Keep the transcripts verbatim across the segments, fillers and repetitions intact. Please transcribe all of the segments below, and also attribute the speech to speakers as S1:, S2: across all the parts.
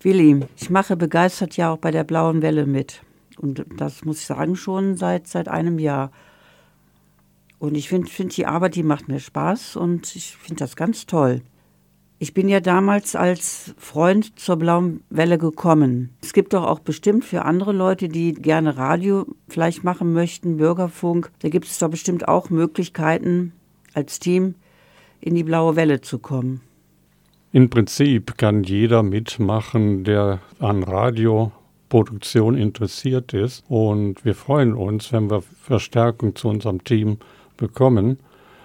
S1: Willi, ich mache begeistert ja auch bei der Blauen Welle mit. Und das muss ich sagen, schon seit, seit einem Jahr. Und ich finde find die Arbeit, die macht mir Spaß und ich finde das ganz toll. Ich bin ja damals als Freund zur Blauen Welle gekommen. Es gibt doch auch bestimmt für andere Leute, die gerne Radio vielleicht machen möchten, Bürgerfunk, da gibt es doch bestimmt auch Möglichkeiten, als Team in die Blaue Welle zu kommen.
S2: Im Prinzip kann jeder mitmachen, der an Radioproduktion interessiert ist. Und wir freuen uns, wenn wir Verstärkung zu unserem Team bekommen.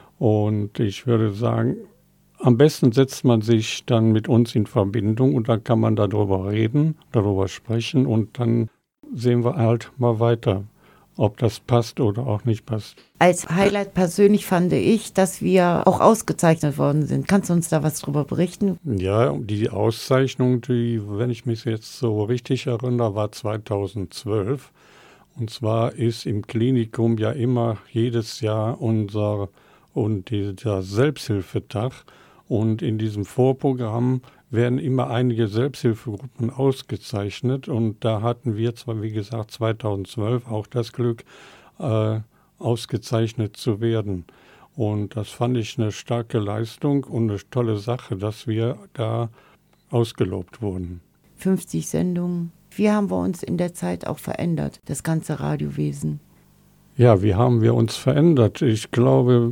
S2: Und ich würde sagen, am besten setzt man sich dann mit uns in Verbindung und dann kann man darüber reden, darüber sprechen und dann sehen wir halt mal weiter, ob das passt oder auch nicht passt.
S3: Als Highlight persönlich fand ich, dass wir auch ausgezeichnet worden sind. Kannst du uns da was drüber berichten?
S2: Ja, die Auszeichnung, die, wenn ich mich jetzt so richtig erinnere, war zweitausendzwölf. Und zwar ist im Klinikum ja immer jedes Jahr unser und dieser Selbsthilfetag. Und in diesem Vorprogramm werden immer einige Selbsthilfegruppen ausgezeichnet. Und da hatten wir zwar, wie gesagt, zweitausendzwölf auch das Glück, äh, ausgezeichnet zu werden. Und das fand ich eine starke Leistung und eine tolle Sache, dass wir da ausgelobt wurden.
S3: fünfzig Sendungen. Wie haben wir uns in der Zeit auch verändert, das ganze Radiowesen?
S2: Ja, wie haben wir uns verändert? Ich glaube,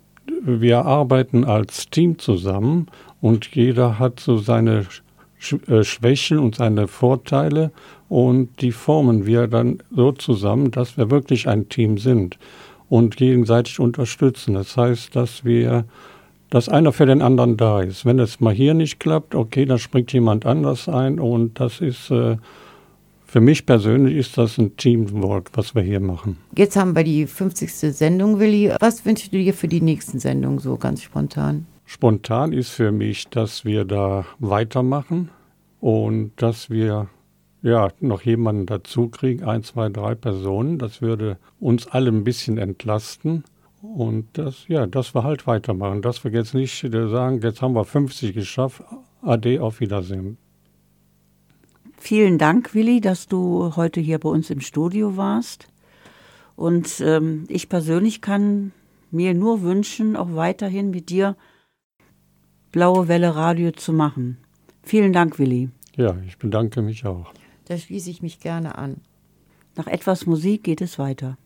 S2: wir arbeiten als Team zusammen und jeder hat so seine Schwächen und seine Vorteile und die formen wir dann so zusammen, dass wir wirklich ein Team sind und gegenseitig unterstützen. Das heißt, dass wir, dass einer für den anderen da ist. Wenn es mal hier nicht klappt, okay, dann springt jemand anders ein und das ist äh, für mich persönlich ist das ein Teamwork, was wir hier machen.
S3: Jetzt haben wir die fünfzigste Sendung, Willi. Was wünschst du dir für die nächsten Sendungen so ganz spontan?
S2: Spontan ist für mich, dass wir da weitermachen und dass wir ja noch jemanden dazu kriegen, ein, zwei, drei Personen. Das würde uns alle ein bisschen entlasten und das, ja, dass wir halt weitermachen. Dass wir jetzt nicht sagen, jetzt haben wir fünfzig geschafft, ade, auf Wiedersehen.
S1: Vielen Dank, Willi, dass du heute hier bei uns im Studio warst. Und ähm, ich persönlich kann mir nur wünschen, auch weiterhin mit dir Blaue Welle Radio zu machen. Vielen Dank, Willi.
S2: Ja, ich bedanke mich auch.
S3: Da schließe ich mich gerne an.
S1: Nach etwas Musik geht es weiter.